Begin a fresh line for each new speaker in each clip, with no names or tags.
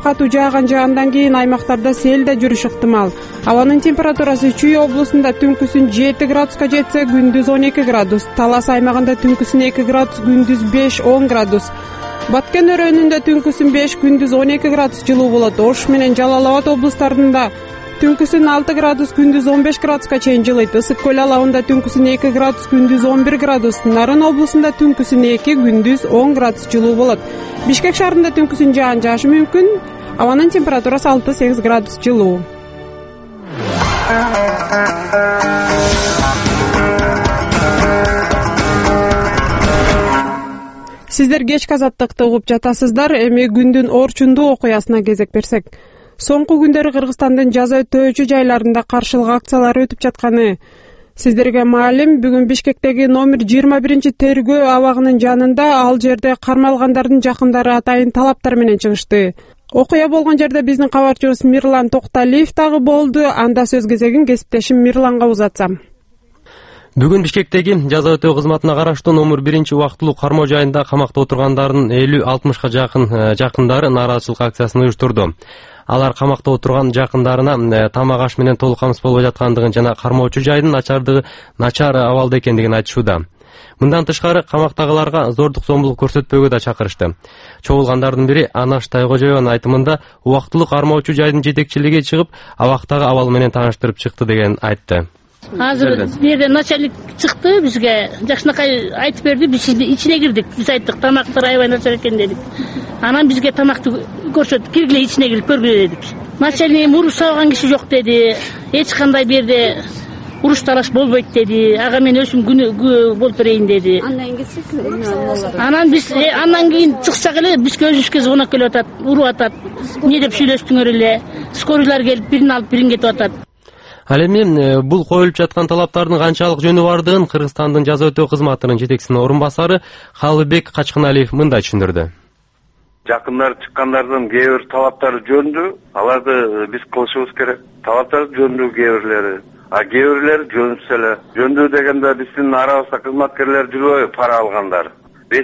катуу жааган же андан кийин аймактарда сел да жүрүшү ыктымал. Абанын температурасы Чүй облусунда түнкүсүн 7 градуска жетсе, күндүз 12 градус. Талас аймагында түнкүсүн 2 градус, күндүз 5-10 градус. Баткен өрөөнүндө түнкүсүн 5, күндүз 12 градус жылуу болот. Ош менен Жалал Абад облустарында түнкүсүн 6 градус, күндүз 15 градуска чейин жылыйт. Ысык көл алабында түнкүсүн 2 градус, күндүз 11 градус. Нарын облусунда түнкүсүн 2, күндүз 10 градус жылуу болот. Бишкек шаарында түнкүсүн жаан жаашы мүмкүн. Абанын температурасы 6-8 градус жылуу. Сиздер кечки азаттыкты угуп жатасыздар. Эми күндүн орчундуу окуясына кезек берсек. Соңку күндөрү Кыргызстандын жаза өтөөчү жайларында каршылык акциялары өтүп жатканы сиздерге маалым. Бүгүн Бишкектеги номер 21 тергөө абагынын жанында ал жерде кармалгандардын жакындары атайын талаптар менен чыгышты. Окуя болгон жерде биздин кабарчыбыз Мирлан Токталиев дагы болду. Анда сөз кезегин кесиптешим Мирланга узатсам.
Бүгүн Бишкектеги жаза өтөө кызматына караштуу номер 1 убактылуу кармоо жайында камакта отургандардын 50-60га жакындары нааразычылык акциясын уюштурду. Алар камакта отурган жакындарына тамак аш менен толук камсыз болбой жаткандыгын жана кармоочу жайдын начар абалда экендигин айтышууда. Мындан тышкары камактагыларга зордук зомбулук көрсөтпөөгө да чакырышты. Чогулгандардын бири Анаш Тайкожоеванын айтымында убактылуу кармоочу жайдын жетекчилиги чыгып, абактагы абал менен тааныштырып чыкты деген айтты.
Азыр жерде начальник чыкты, бизге жакшынакай айтып берди, биз ичине кирдик. Биз айттык, тамактар аябай начар экен дедик. Анан бизге тамакты көрсөтүп, киргиле ичине кирип көргүлө дедик. Начальник уруш салган киши жок деди. Эч кандай бир жерде уруш талаш болбойт деди. Ага мен өзүм күнөө болуп берейин деди. Андан кийин чыксак эле бизге өзүбүзгө звонок келип атат, уруп атат. Эмне деп сүйлөштүңөр эле? Скорыйлар келип бирин алып бирин кетип атат.
Ал эми бул коюлуп жаткан талаптардын канчалык жөнү бардыгын Кыргызстандын жаза өтөө кызматынын жетекчисинин орун басары Калыбек Качкыналиев мындай түшүндүрдү.
Жакындар чыккандардын кээ бир талаптары жөнүндүү, аларды биз кылышыбыз керек. Талаптар жөнүндүү кээ бирлери, кээ бирлери жөнсүз эле. Жөнүндүү дегенде биздин арабызда кызматкерлер жүрбөйбү, пара алгандар.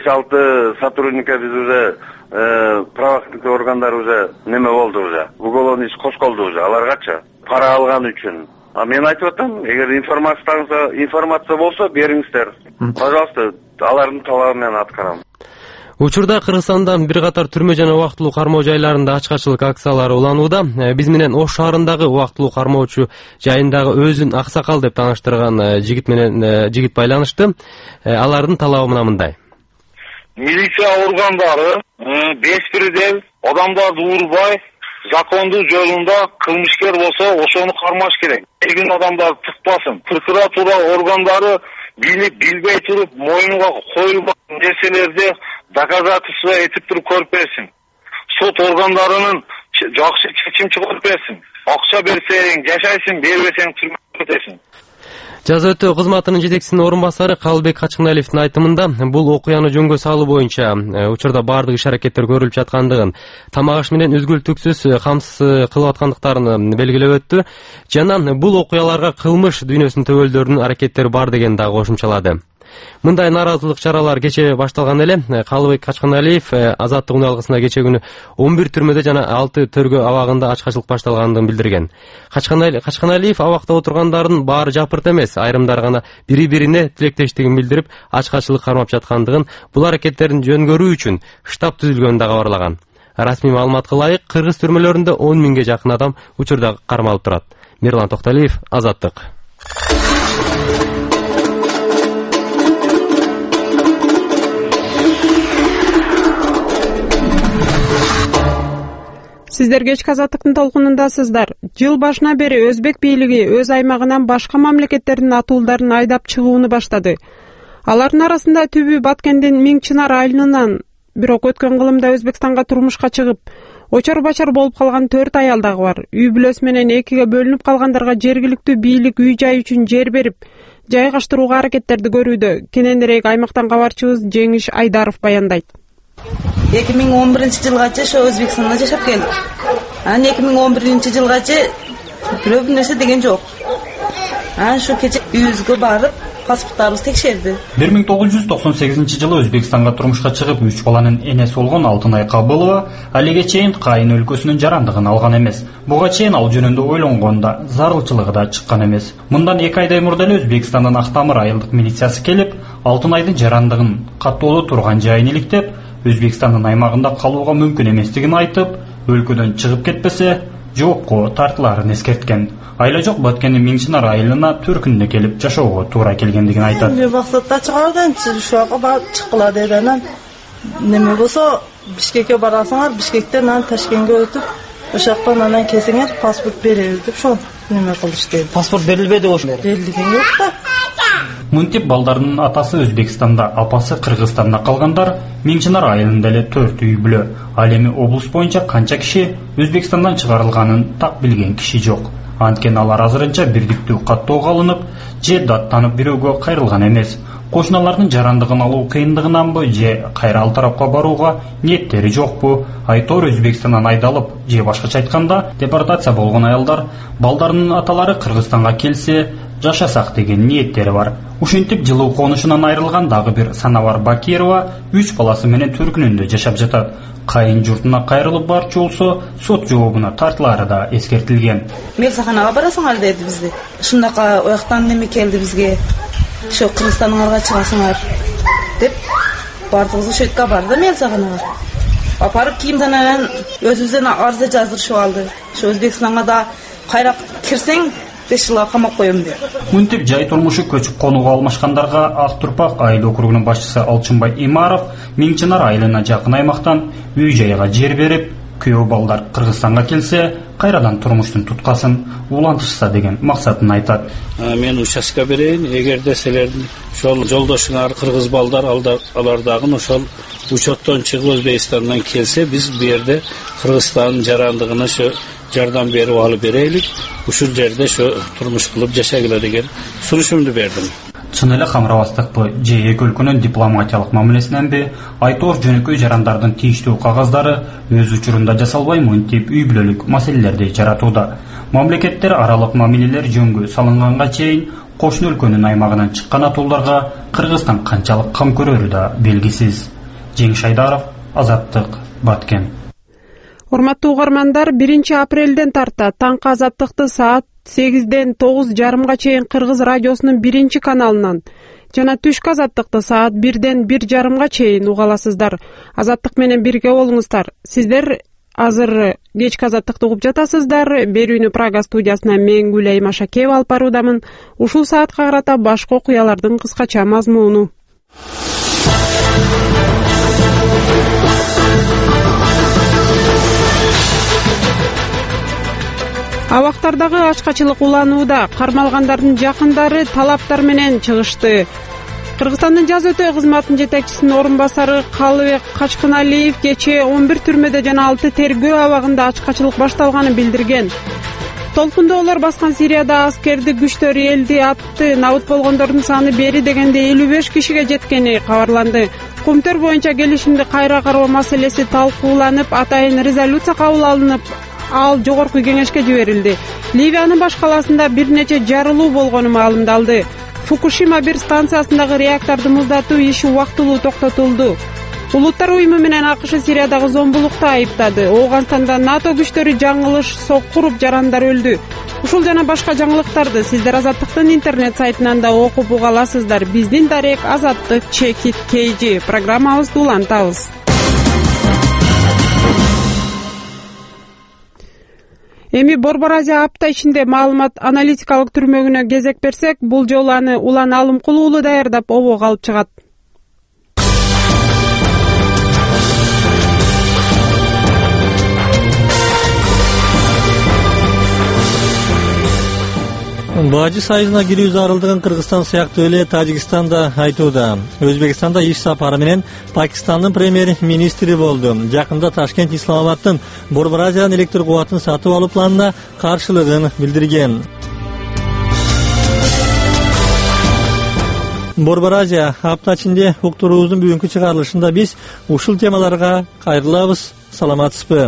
5-6 сотрудникке биз уже правоохранительный органдар уже неме болду уже. Уголовный иш кошколду уже аларгачы. Пара алган үчүн. Мен айтып атам, эгер информация болсо бериңиздер. Пожалуйста, алардын талабы менен аткарам.
Учурда Кыргызстанда бир катар түрмө жана убактылуу кармоо жайларында ачкачылык акциялары уланууда. Биз менен Ош шаарындагы убактылуу кармоочу жайындагы өзүн аксакал деп тааныштырган жигит байланышты. Алардын талабы мындай.
Милиция органдары бешбирден адамдарды урбай, закондуу жолунда кылмышкер болсо ошону кармаш керек. Элгин адамдар тыкпасын. Прокуратура органдары билбей туруп моюнга коюлган нерселерди доказательство этип туруп көрүп берсин. Сот органдарынын жакшы чечим чыгарып берсин. Акча берсең жашайсың, бербесең түрмөгө кетесиң.
Жаза өтөө кызматынын жетекчисинин орун басары Калыбек Качкыналиевдин айтымында бул окуяны жөнгө салуу боюнча учурда бардык иш-аракеттер көрүлүп жаткандыгын, тамак аш менен үзгүлтүксүз камсыз кылып аткандыктарын белгилеп өттү жана бул окуяларга кылмыш дүйнөсүнүн төбөлдөрүнүн аракеттери бар деген дагы кошумчалады. Мындай нааразылык чаралар кече башталган эле. Калыбек Качкыналиев азаттык уналгысына кече күнү 11 түрмөдө жана 6 тергөө абагында ачкачылык башталгандыгын билдирген. Качкыналиев абакта отургандардын баары жапырт эмес, айрымдары гана бири-бирине тилектештигин билдирип, ачкачылык кармап жаткандыгын, бул аракеттерин жөнгөрүү үчүн штаб түзүлгөнүн да кабарлаган. Расмий маалыматка ылайык, кыргыз түрмөлөрүндө 10 миңге жакын адам учурда кармалып турат. Мирлан Токталиев, Азаттык.
Сиздер кечки азаттыктын толкунундасыздар. Жыл башына бери Өзбек бийлиги өз аймагынан башка мамлекеттердин атуулдарын айдап чыгууну баштады. Алардын арасында түбү Баткендин Миң Чынар айылынан, бирок өткөн кылымда Өзбекстанга турмушка чыгып, очор-бачар болуп калган 4 аял дагы бар. Үй бүлөсү менен экиге бөлүнүп калгандарга жергиликтүү бийлик үй-жай үчүн жер берип, жайгаштырууга аракеттерди көрүүдө. Кененирээк аймактан кабарчыбыз Жеңиш Айдаров баяндайт.
2011-жылгача ошо Өзбекстанда жашап келдик. Анан 2011-жылгача бирөө нерсе деген жок. Ошо кече үйүбүзгө барып, паспорттарыбыз текшерди.
1998-жылы Өзбекстанга турмушка чыгып 3 баланын энеси болгон Алтынай Кабылова алиге чейин Кайын өлкөсүнүн жарандыгын алган эмес. Буга чейин ал жөнүндө ойлонгонда зарылчылыгы да чыккан эмес. Мындан 2 айдай мурда эле Өзбекстандын Актамыр айылдык милициясы келип, Алтынайдын жарандыгын каттоодо турган жайын иликтеп, Өзбекстандын аймагында калууга мүмкүн эместигин айтып, өлкөдөн чыгып кетпесе жоопко тартылаарын эскерткен. Айла жок Баткендин Миңчинар айылына төркүнүнө келип жашоого туура келгендигин айтат.
Мен максатта чыгардан чыгышка барып чыккыла деди. Анан неме болсо Бишкекке барасыңар, Бишкектен анан Ташкентке өтүп, ошоктон анан келсеңер паспорт беребиз деп ошол неме кылышты.
Паспорт берилбеди ошо.
Берилген жок да.
Мынтип балдарынын атасы Өзбекстанда, апасы Кыргызстанда калгандар Миңчинар айылында эле 4 үй бүлө. Ал эми облус боюнча канча киши Өзбекстандан чыгарылганын так билген киши жок. Анткени алар азырынча бирдиктүү каттоого алынып, же даттанып бирөөгө кайрылган эмес. Кошуналардын жарандыгын алуу кыйындыгынанбы же кайра ал тарапка барууга ниеттери жокпу? Айтор Өзбекстандан айдалып, же башкача айтканда депортация болгон аялдар балдарынын аталары Кыргызстанга келсе жашасак деген ниеттери бар. Ушинтип жылуу конушунан айрылган дагы бир Санавар Бакирова 3 баласы менен төркүнүндө жашап жатат. Кайын журтуна кайрылып барчу болсо сот жообуна тартылаары да эскертилген.
Мелсаханага барасыңар деди бизди. Ушундака ояктан неме келди бизге. Ошо Кыргызстанга чыгасыңар деп бардыгыбыз ошо жерге барды Мелсаханага. Апарып кийимден өзүбүздөн арыз жаздырышып алды. Ошо Өзбекстанга да кайра кирсең 5 жылга камап коем деп.
Мынтип жай турмушу көчүп конууга алмашкандарга Ак Турпак айыл округунун башчысы Алчынбай Имаров Миңчинар айылына жакын аймактан үй жайга жер берип, күйөө балдар Кыргызстанга келсе, кайрадан турмуштун туткасын улантышса деген максатын айтат.
Мен участка берейин, эгерде силердин ошол жолдошуңар кыргыз балдар алардагы ошол учеттон чыгып Өзбекстандан келсе, биз бу жерде Кыргызстандын жарандыгына ошо жардам берип алып берелик, ушул жерде ошо турмуш кылып жашагыла деген сунушумду бердим.
Чын эле камырабастыкпы же эки өлкөнүн дипломатиялык мамилесиненби Айтор жөнөкөй жарандардын тийиштүү кагаздары өз учурунда жасалбай мынтип үй бүлөлүк маселелерди жаратууда. Мамлекеттер аралык мамилелер жөнгө салынганга чейин кошуна өлкөнүн аймагынан чыккан атууларга Кыргызстан канчалык кам көрөрү да белгисиз. Жеңиш Айдаров, Азаттык, Баткен.
Урматтуу угармандар, 1-апрелден тарта таңкы Азаттыкты саат 8-ден 9:30 чейин Кыргыз радиосунун 1-каналынан жана түшкү Азаттыкты саат 1-ден 1:30 чейин уга аласыздар. Азаттык менен бирге болуңуздар. Сиздер азыр кечки Азаттыкты угуп жатасыздар. Берүүнү Прага студиясынан мен Гүлай Машакеева алып баруудамын. Ушул саатка карата башка окуялардын кыскача мазмуну. Абактардагы ачкачылык уланууда, кармалгандардын жакындары талаптар менен чыгышты. Кыргызстандын жаз өтөө кызматынын жетекчисинин орун басары Калыбек Качкыналиев кечээ 11 түрмөдө жана 6 тергөө абагында ачкачылык башталганын билдирген. Толкундоолор баскан Сирияда аскердик күчтөр элди атты, набыт болгондордун саны бери дегенде 55 кишиге жеткени кабарланды. Кумтөр боюнча келишимди кайра кароо маселеси талкууланып, атайын резолюция кабыл алынып, ал жогорку кеңешке жиберилди. Ливиянын баш каласында бир нече жарылуу болгону маалымдалды. Фукушима 1 станциясындагы реакторду муздатуу иши убактылуу токтотулду. Улуттар уюму менен АКШ Сириядагы зомбулукту айыптады. Ооганстанда НАТО күчтөрү жаңылыш соккуруп жарандар өлдү. Ушул жана башка жаңылыктарды сиздер Азаттыктын интернет сайтынан да окуп уга аласыздар. Биздин дарек Азаттык Чекит KG программабызды улантабыз. Эми Борбор Азия апта ичинде маалымат аналитикалык түрмөгүнө кезек берсек, бул жолу аны Улан Алымкул уулу даярдап обого алып чыгат.
Бажы союзуна кирүү зарылдыгын Кыргызстан сыяктуу эле Тажикстан да айтууда. Өзбекстанда иш сапары менен Пакистандын премьер-министри болду. Жакында Ташкент Исламабадтын Борбор Азиядан электр кубатын сатып алуу планына каршылыгын билдирген. Борбор Азия апта ичинде уктуруубуздун бүгүнкү чыгарылышында биз ушул темаларга кайрылабыз. Саламатсызбы?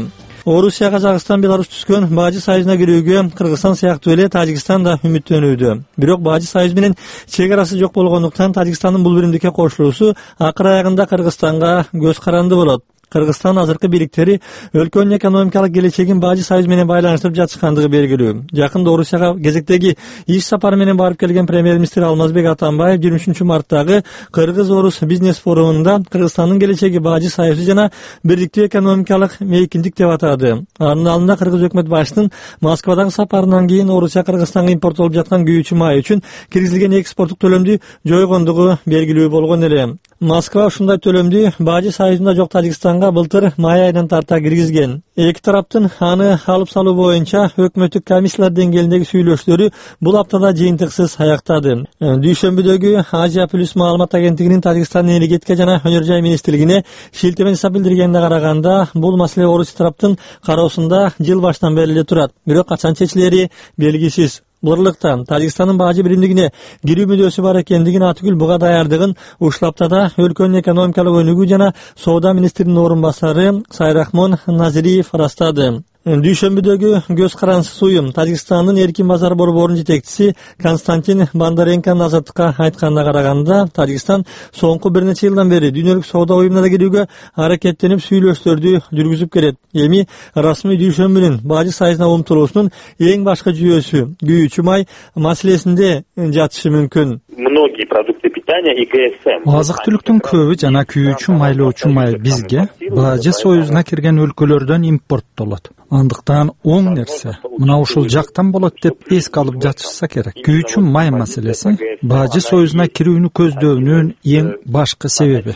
Орусия, Казакстан, Беларусь түскөн Бажы союзуна кирүүгө Кыргызстан сыяктуу эле Тажикстан да үмүттөнүүдө. Бирок Бажы союзу менен чек арасы жок болгондуктан Тажикстандын бул биримдикке кошулуусу акыр аягында Кыргызстанга көз каранды болот. Кыргызстан азыркы бийликтери өлкөнүн экономикалык келечегин Бажы союзу менен байланыштырып жатышкандыгы белгилүү. Жакында Орусияга кезектеги иш сапары менен барып келген премьер-министр Алмазбек Атамбаев 23 марттагы Кыргыз-Орус бизнес форумунда Кыргызстандын келечеги Бажы союзу жана бирдиктүү экономикалык мейкиндик деп атады. Анын алдында Кыргыз өкмөт башчысынын Москвадагы сапарынан кийин Орусия Кыргызстанга импорттолуп жаткан күйүүчү май үчүн киргизилген экспорттук төлөмдү жойгондугу белгилүү болгон эле. Москва ушундай төлөмдү Бажы союзунда жок Тажикстанга былтыр май айынан тарта киргизген. Эки тараптын аны алып салуу боюнча өкмөттүк комиссиялар деңгээлиндеги сүйлөшүүлөрү бул аптада жыйынтыксыз аяктады. Дүйшөмбүдөгү Азия плюс маалымат агенттигинин Тажикстандын энергетика жана өнөр жай министрлигине шилтеме жасап билдиргенине караганда, бул маселе Орусия тараптын кароосунда жыл башынан бери эле турат. Бирок качан чечилери белгисиз. Буларлыктан Тажикстандын Бажы биримдигине кирүү мүдөөсү бар экендигин Атүгүл буга даярдыгын ушул аптада өлкөнүн экономикалык өнүгүү жана соода министринин орун басары Сайрахмон Назириев ырастады. Дүйшөмбүдөгү көз карансыз уюм Тажикстандын эркин базар борборунун жетекчиси Константин Бондаренконун азаттыкка айтканына караганда, Тажикстан соңку бир нече жылдан бери дүйнөлүк соода уюмуна кирүүгө аракеттенип сүйлөшүүлөрдү жүргүзүп келет. Эми расмий Дүйшөмбүнүн Бажы союзуна умтулуусунун эң башкы жүйөсү күйүүчү май маселесинде жатышы мүмкүн.
Многие продукты питания и ГСМ.
Азык-түлүктүн көбү жана күйүүчү майлоочу май бизге Бажы союзуна кирген өлкөлөрдөн импорттолот. Андыктан оң нерсе мына ушул жактан болот деп эске алып жатышса керек. Күйүүчү май маселеси Бажы союзуна кирүүнү көздөөнүн эң башкы себеби.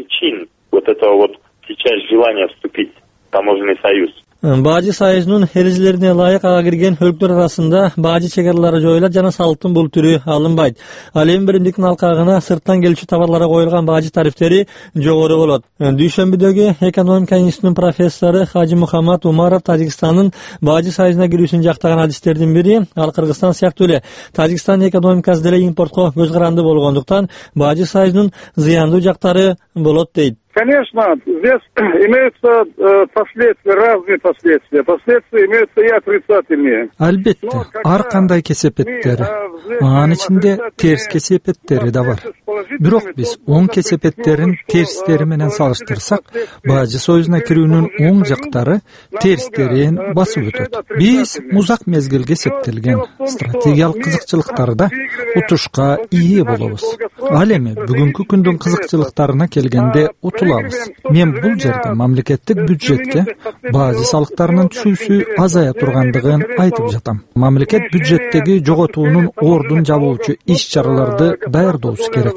Вот это вот сейчас желание вступить в таможенный союз.
Бажы союзунун эрежелерине ылайык ага кирген өлкөлөр арасында бажы чегарлары жоюлат жана салыктын бул түрү алынбайт. Ал эми биримдиктин алкагына сырттан келүүчү товарларга коюлган бажы тарифтери жогору болот. Дүйшөмбүдөгү экономика институтунун профессору Хажи Мухаммад Умаров Тажикстандын Бажы союзуна кирүүсүн жактаган адистердин бири. Ал Кыргызстан сыяктуу эле Тажикстандын экономикасы деле импортко көз каранды болгондуктан Бажы союзунун зыяндуу жактары болот дейт.
Конечно, здесь имеются последствия, разные последствия. Последствия имеются и отрицательные.
Албетте, ар кандай кесепеттери, анын ичинде терс кесепеттери да бар. Бирок биз оң кесепеттерин терстери менен салыштырсак, Бажы союзуна кирүүнүн оң жактары терстерин басып өтөт. Биз узак мезгилге септелген стратегиялык кызыкчылыктарда утушка ээ болобуз. Ал эми бүгүнкү күндүн кызыкчылыктарына келгенде Мен бул жерде мамлекеттик бюджетке бажы салыктарынын түшүүсү азая тургандыгын айтып жатам. Мамлекет бюджеттеги жоготуунун ордун жабуучу иш-чараларды даярдоосу керек.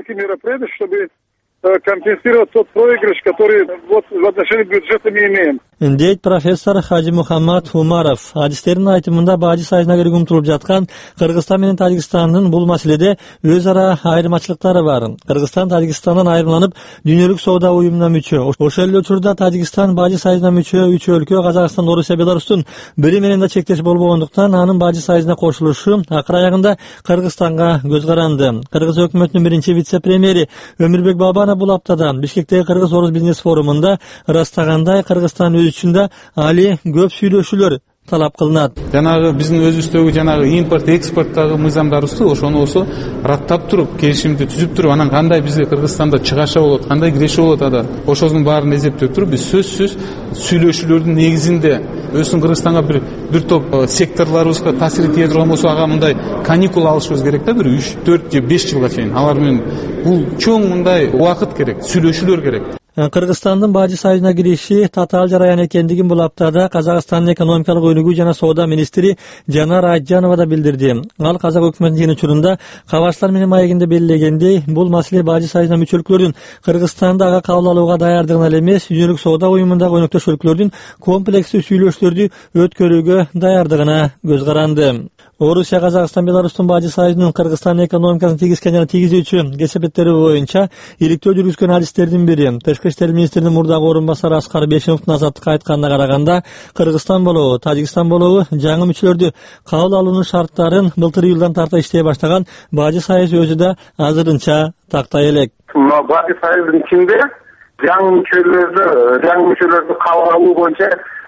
Компенсировать тот проигрыш, который вот в отношении бюджета мы имеем.
Дейт профессор Хажи Мухаммад Умаров. Адистердин айтымында Бажы союзуна кирүүгө умтулуп жаткан Кыргызстан менен Тажикстандын бул маселеде өз ара айырмачылыктары бар. Кыргызстан Тажикстандан айырмаланып дүйнөлүк соода уюмуна мүчө. Ошол эле учурда Тажикстан Бажы союзуна мүчө 3 өлкө Казакстан, Орусия, Беларустун бири менен да чектеш болбогондуктан анын Бажы союзуна кошулушу акыр аягында Кыргызстанга көз каранды. Кыргыз өкмөтүнүн биринчи вице-премьери Өмүрбек Бабанов бул аптада Бишкектеги Кыргыз-Орус бизнес форумунда ырастагандай Кыргызстан өз үчүндө али көп сүйлөшүүлөр талап кылынат.
Жанагы биздин өзүбүздөгү жанагы импорт экспорттагы мыйзамдарыбызды ошону раттап туруп, келишимди түзүп туруп, анан кандай бизге Кыргызстанда чыгаша болот, кандай киреше болот ада. Ошонун баарын эзептеп туруп, биз сөзсүз сүйлөшүүлөрдүн негизинде өзүнүн Кыргызстанга бир топ секторлорубузга таасир тие турган болсо, ага мындай каникул алышыбыз керек да, бир 3, 4 же 5 жылга чейин. Алар менен бул чоң мындай убакыт керек, сүйлөшүүлөр керек.
Кыргызстандын Бажы союзуна кириши татаал жараян экендигин бул аптада Казакстандын экономикалык өнүгүү жана соода министри Жанар Айтжанова да билдирди. Ал Казак өкмөтүнүн учурунда кабарчылар менен маегинде белгилегендей, бул маселе Бажы союзуна мүчө өлкөлөрдүн Кыргызстанды ага кабыл алууга даярдыгына эле эмес, дүйнөлүк соода уюмундагы өнөктөш өлкөлөрдүн комплекстүү сүйлөшүүлөрдү өткөрүүгө даярдыгына көз каранды. Орусия, Казакстан, Беларустун Бажы союзунун Кыргызстандын экономикасын тийгизген жана тийгизүүчү кесепеттери боюнча иликтөө жүргүзгөн адистердин бири Тышкы иштер министринин мурдагы орун басары Аскар Бешимовдун азаттыкка айтканына караганда, Кыргызстан болобу, Тажикстан болобу жаңы мүчөлөрдү кабыл алуунун шарттарын былтыр июлдан тарта иштей баштаган Бажы союзу өзү да азырынча тактай элек.
Бажы союзунун ичинде жаңы мүчөлөрдү кабыл алуу боюнча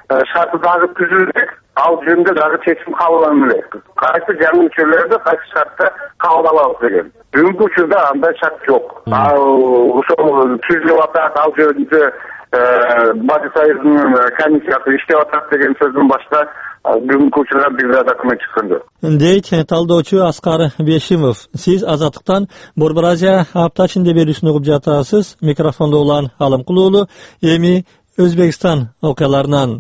шарты дагы түзүлбек, ал жөнүндө дагы чечим кабыл алынбек. Кайсы жаңы мүчөлөрдү кайсы шартта кабыл алабыз деген. Бүгүнкү учурда андай шарт жок. Ошол түзүлүп атат, ал жөнүндө Бади Союзунун комиссиясы иштеп атат деген сөздөн башка бүгүнкү учурда бир да документ чыккан жок.
Дейт талдоочу Аскар Бешимов. Сиз Азаттыктан Борбор Азия апта ичинде берүүсүн угуп жатасыз. Микрофондо улан Алым Кулуулу, эми Өзбекстан окуяларынан.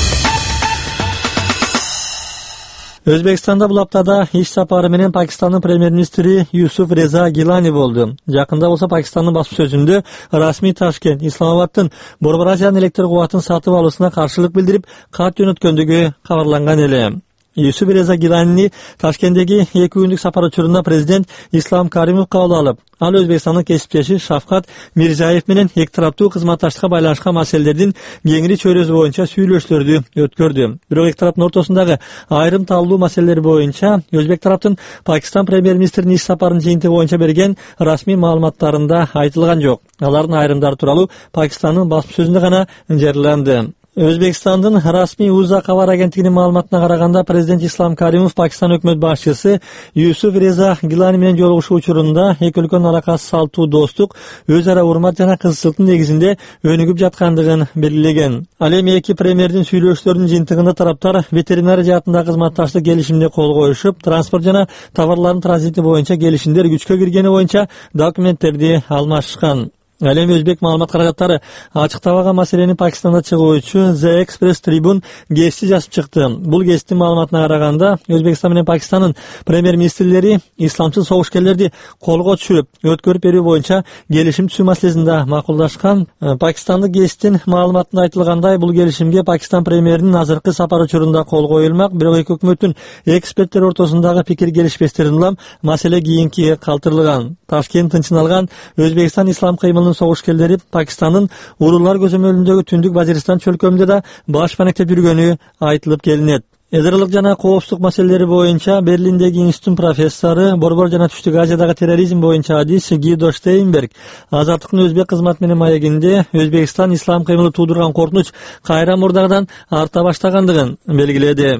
Өзбекстанда бул аптада иш сапары менен Пакистандын премьер-министри Юсуф Реза Гилани болду. Жакында болсо Пакистандын басма сөзүндө расмий Ташкент Исламабадтын Борбор Азиянын электр кубатын сатып алуусуна каршылык билдирип, кат жөнөткөндүгү кабарланган эле. Юсуф Реза Гиланини Ташкенттеги 2 күндүк сапар учурунда президент Ислам Каримов кабыл алып, ал Өзбекстандын кесиптеши Шавкат Мирзиёев менен эки тараптуу кызматташтыкка байланышкан маселелердин кеңири чөйрөсү боюнча сүйлөшүүлөрдү өткөрдү. Бирок эки тараптын ортосундагы айрым талдуу маселелер боюнча Өзбек тараптын Пакистан премьер-министринин иш сапарынын жыйынтыгы боюнча берген расмий маалыматтарында айтылган жок. Алардын айрымдары тууралуу Пакистандын басма сөзүндө гана жарыяланды. Өзбекстандын расмий УЗА кабар агенттигинин маалыматына караганда, президент Ислам Каримов Пакистан өкмөт башчысы Юсуф Реза Гилани менен жолугушуу учурунда эки өлкөнүн аракасы салттуу достук, өз ара урмат жана кызыкчылыктын негизинде өнүгүп жаткандыгын белгилеген. Ал эми эки премьердин сүйлөшүүлөрүнүн жыйынтыгында тараптар ветеринария жаатындагы кызматташтык келишимине кол коюшуп, транспорт жана товарлардын транзити боюнча келишимдер күчкө киргени боюнча документтерди алмашышкан. Ал эми өзбек маалымат каражаттары ачыктабаган маселени Пакистанда чыгуучу The Express Tribune гезити жазып чыкты. Бул гезиттин маалыматына караганда, Өзбекстан менен Пакистандын премьер-министрлери исламчыл согушкерлерди колго түшүрүп, өткөрүп берүү боюнча келишим түзүү маселесинде макулдашкан. Пакистандык гезиттин маалыматында айтылгандай, бул келишимге Пакистан премьеринин азыркы сапар учурунда кол коюлмак, бирок эки өкмөттүн эксперттер ортосундагы пикир келишпестеринен улам маселе кийинки калтырылган. Ташкент тынчын алган Өзбекстан ислам кыймылынын согушкерлери Пакистандын Уруулар көзөмөлүндөгү Түндүк Вазиристан чөлкөмүндө да баш банектеп жүргөнү айтылып келинет. Эдерлик жана коопсуздук маселелери боюнча Берлиндеги институттун профессору, Борбор жана Түштүк Азиядагы терроризм боюнча адис Гидо Штейнберг Азаттыктын өзбек кызматы менен маегинде Өзбекстан ислам кыймылы туудурган коркунуч кайра мурдагыдан арта баштагандыгын белгиледи.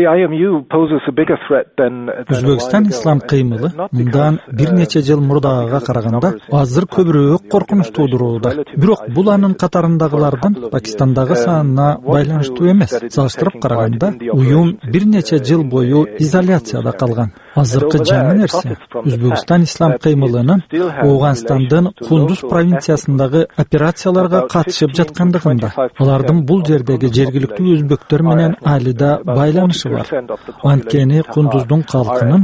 Өзбекстан ислам кыймылы мындан бир нече жыл мурдагыга караганда азыр көбүрөөк коркунуч туудурууда. Бирок бул анын катарындагылардын Пакистандагы санына байланыштуу эмес. Салыштырып караганда, уюм бир нече жыл бою изоляцияда калган. Азыркы жаңы нерсе Өзбекстан ислам кыймылынын Ооганстандын Кундуз провинциясындагы операцияларга катышып жаткандыгында. Алардын бул жердеги жергиликтүү өзбектер менен али да байланышы бар. Анткени Кундуздун калкынын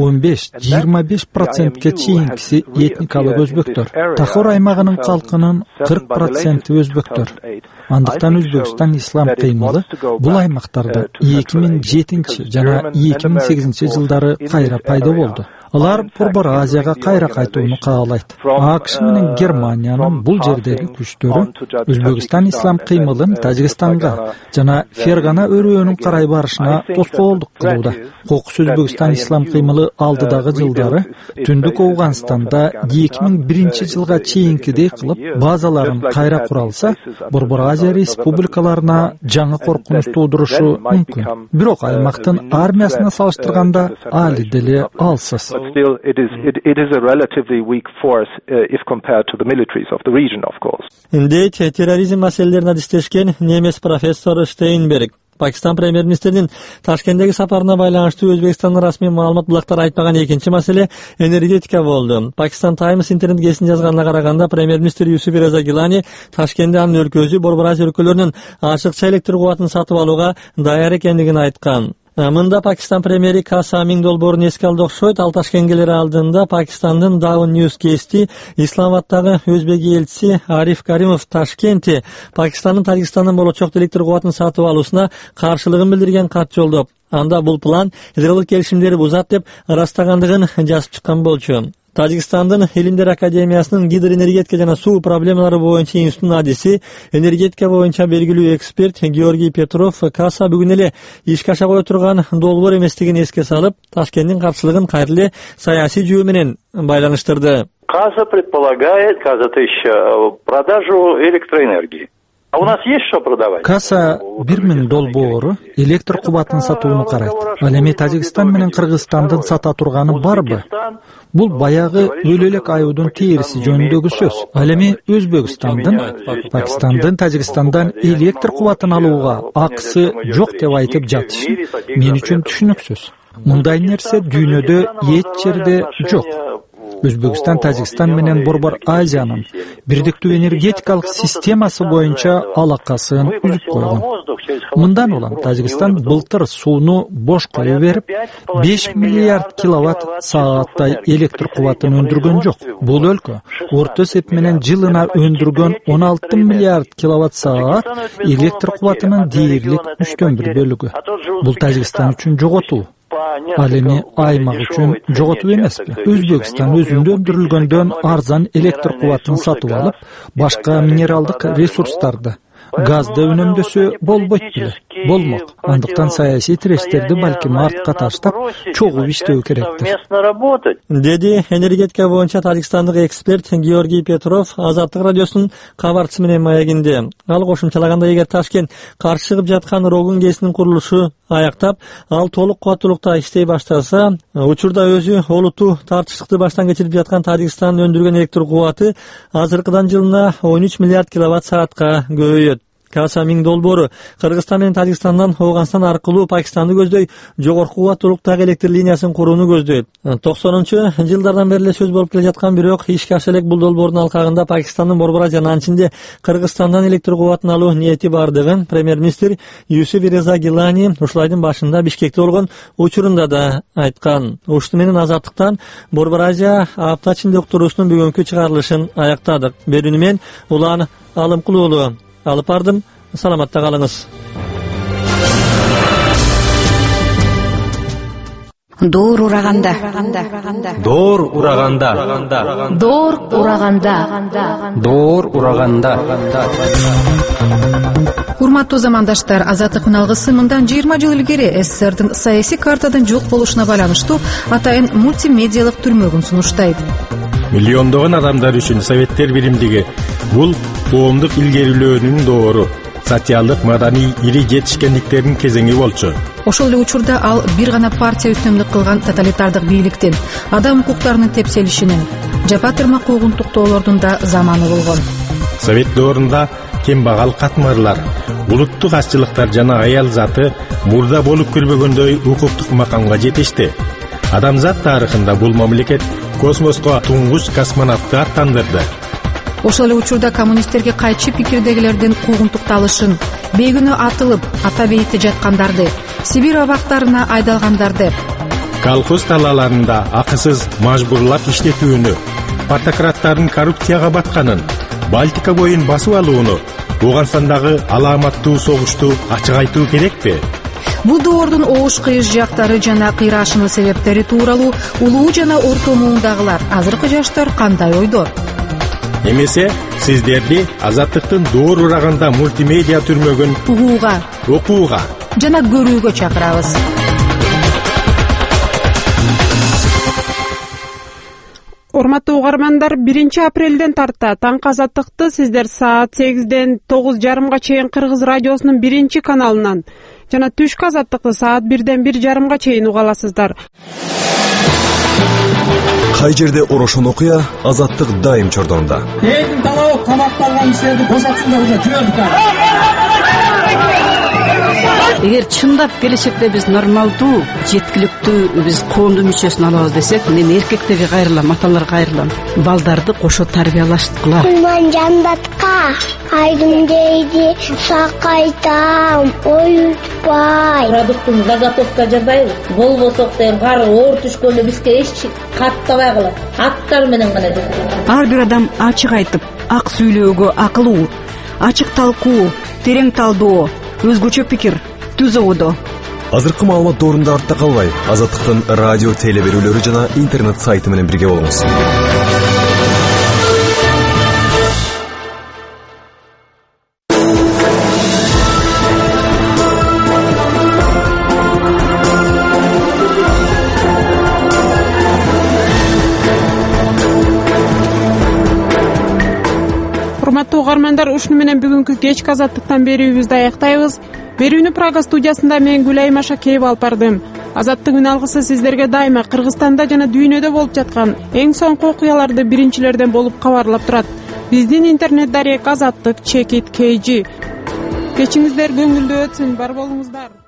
15-25%ке чейинкиси этникалык өзбектер. Тахор аймагынын калкынын 40% өзбектер. Андыктан Өзбекстан ислам кыймылы бул аймактарда 2007 жана 2008 жылдары кайра пайда болду. Алар Борбор Азияга кайра кайтууну каалайт. АКШ менен Германиянын бул жердеги күчтөрү Өзбекстан ислам кыймылын Тажикстанга жана Фергана өрөөнүн карай барышына тоскоолдук кылууда. Кокус Өзбекстан ислам кыймылы алдыдагы жылдары Түндүк Ооганстанда 2001 жылга чейинкидей кылып базаларын кайра куралса, Борбор Азия республикаларына жаңы коркунуч туудурушу мүмкүн. Бирок аймактын армиясына салыштырганда али деле алсыз.
Still, it is a relatively weak force if compared to the militaries of the region, of course.
Дейт терроризм маселелерин адистешкен немес профессор Штейнберг Пакистан премьер-министринин Ташкенттеги сапарына байланыштуу Өзбекстандын расмий маалымат булактары айтпаган экинчи маселе энергетика болду. Пакистан Таймс интернет гезитине жазганына караганда, премьер-министр Юсуф Реза Гилани Ташкентте анын өлкөсү Борбор Азия өлкөлөрүнүн ачыкча электр кубатын сатып алууга даяр экендигин айткан. Мында Пакистан премьери Касамин долбоорун эске алды окшойт. Ал Ташкентке келер алдында Пакистандын Даун Ньюс гезити Исламабадтагы өзбек элчиси Ариф Каримов Ташкентте Пакистандын Тажикстандын болочок электр кубатын сатып алуусуна каршылыгын билдирген кат жолдоп, анда бул план ядролук келишимдерди бузат деп ырастагандыгын жазып чыккан болчу. Тажикстандын Илимдер академиясынын гидроэнергетика жана суу проблемалары боюнча институттун адиси, энергетика боюнча белгилүү эксперт Георгий Петров Каса бүгүн эле ишке аша кое турган долбоор эместигин эске салып, Ташкенттин каршылыгын кайра эле саясий жүйө менен байланыштырды.
Каса предполагает, Каза тысяча, продажу электроэнергии.
А у нас есть что продавать?
Каса 1000 долбоору электр кубатын сатууну карайт. Ал эми Тажикстан менен Кыргызстандын сата турганы барбы? Бул баягы өлөлөк аюудун териси жөнүндөгү сөз. Ал эми Өзбекстандын, Пакистандын Тажикстандан электр кубатын алууга акысы жок деп айтып жатышы мен үчүн түшүнүксүз. Мындай нерсе дүйнөдө эч жерде жок. Өзбекстан Тажикстан менен Борбор Азиянын бирдиктүү энергетикалык системасы боюнча алакасын үзүп койгон. Мындан улам Тажикстан былтыр сууну бош коюп берип, 5 миллиард киловатт сааттай электр кубатын өндүргөн жок. Бул өлкө орто эсеп менен жылына өндүргөн 16 миллиард киловатт саат электр кубатынын дээрлик 1/3 бөлүгү. Бул Тажикстан үчүн жоготуу. Ал эми аймак үчүн жоготуу эмеспи? Өзбекстан өзүндө өндүрүлгөндөн арзан электр кубатын сатып алып, башка минералдык ресурстарды, газды үнөмдөсө болбойт беле? Болмок. Андыктан саясий тирештерди балким артка таштап, чогуу иштөө керектир.
Деди энергетика боюнча Тажикстандык эксперт Георгий Петров Азаттык радиосунун кабарчысы менен маегинде. Ал кошумчалаганда, эгер Ташкент каршы чыгып жаткан Рогун КЭСинин курулушу аяктап, ал толук кубаттуулукта иштей баштаса, учурда өзү олуттуу тартыштыкты баштан кечирип жаткан Тажикстандын өндүргөн электр кубаты азыркыдан жылына 13 миллиард киловатт саатка көбөйөт. Каса 1000 долбоору Кыргызстан менен Тажикстандан Афганистан аркылуу Пакистанды көздөй, жогорку кубаттуулуктагы электр линиясын курууну көздөйт. 90-жылдардан бери эле сөз болуп келе жаткан, бирок ишке аша элек бул долбоордун алкагында Пакистандын Борбор Азиянын анчинде Кыргызстандан электр кубатын алуу ниети бардыгын премьер-министр Юсуф Реза Гилани ушул айдын башында Бишкекте болгон учурунда да айткан. Ушуну менен Азаттыктан Борбор Азия апта ичинде уктуруусунун бүгүнкү чыгарылышын аяктадык. Берүүнү мен Улан Алымкулуулу алып бардым. Саламатта калыңыз.
Доор ураганда.
Доор ураганда.
Доор ураганда.
Доор ураганда.
Урматтуу замандаштар, Азаттыктын алгысы мындан 20 жыл илгери СССРдин саясий картадан жок болушуна байланыштуу атайын мультимедиалык түрмөгүн сунуштайт.
Миллиондогон адамдар үчүн Советтер биримдиги бул коомдук илгерилөөнүн доору, социалдык маданий ири жетишкендиктердин кезеңи болчу.
Ошол эле учурда ал бир гана партия үстөмдүк кылган тоталитардык бийликтин, адам укуктарынын тепселишинин, жапа тырмак угунтуктоолордун да заманы болгон.
Совет доорунда кембагал катмарлар, улуттук азчылыктар жана аял заты мурда болуп көрбөгөндөй укуктук макамга жетишти. Адамзат тарыхында бул мамлекет космоско туңгуч космонавтты аттандырды.
Ошол эле учурда коммунисттерге кайчы пикирдегилердин куугунтукталышын, бейгүнөө атылып, ата бейитте жаткандарды, Сибирь абактарына айдалгандарды,
колхоз талааларында акысыз мажбурлап иштетүүнү, партократтардын коррупцияга батканын, Балтика боюн басып алууну, Афганистандагы аламаттуу согушту ачык айтуу керекпи?
Бул доордун оош кыйыш жактары жана кыйрашмы себептери тууралуу улуу жана орто муундагылар, азыркы жаштар кандай ойдо?
Эмесе сиздерди Азаттыктын доор ураганда мультимедиа түрмөгүн
угууга,
окууга
жана көрүүгө чакырабыз.
Урматтуу угармандар, 1 апрелден тарта таңкы Азаттыкты сиздер саат 8ден 9:30 чейин Кыргыз радиосунун 1 каналынан жана түшкү Азаттыкты саат 1ден 1:30 чейин уга аласыздар.
Кай жерде орошон окуя, Азаттык дайым чордонда.
Элдин талабы камакталган кишилерди бошотсун деп жүрөбүз.
Эгер чындап келечекте биз нормалдуу, жеткиликтүү биз коомдун мүчөсүн алабыз десек, мен эркектерге кайрылам, аталарга кайрылам. Балдарды кошо тарбиялашткыла.
Мен жандатка айдым дейди, сакайтам, оютпай.
Продуктун заготовка жасайбыз. Болбосок деген кар оор түшкөндө бизге эч каттабай калат. Аттар менен гана жасайбыз.
Ар бир адам ачык айтып, ак сүйлөөгө акылуу, ачык талкуу, терең талдоо, өзгөчө пикир түзүүдө.
Азыркы маалымат доорунда артта калбай, Азаттыктын радио теле берүүлөрү жана интернет сайты менен бирге болуңуз.
урматтуу угармандар, ушуну менен бүгүнкү кечки Азаттыктан берүүбүздү аяктайбыз. Берүүнү Прага студиясында мен Гүлайым Ашакеева алып бардым. Азаттык үн алгысы сиздерге дайыма Кыргызстанда жана дүйнөдө болуп жаткан эң соңку окуяларды биринчилерден болуп кабарлап турат. Биздин интернет дарек Азаттык /KG. Кечиңиздер көңүлдүү өтсүн, бар болуңуздар.